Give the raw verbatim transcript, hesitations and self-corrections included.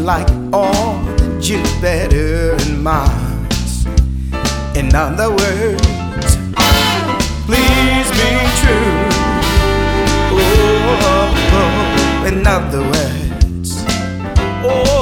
like all that you better and Mars. In other words, please be true. Oh, oh, oh. In other words, oh.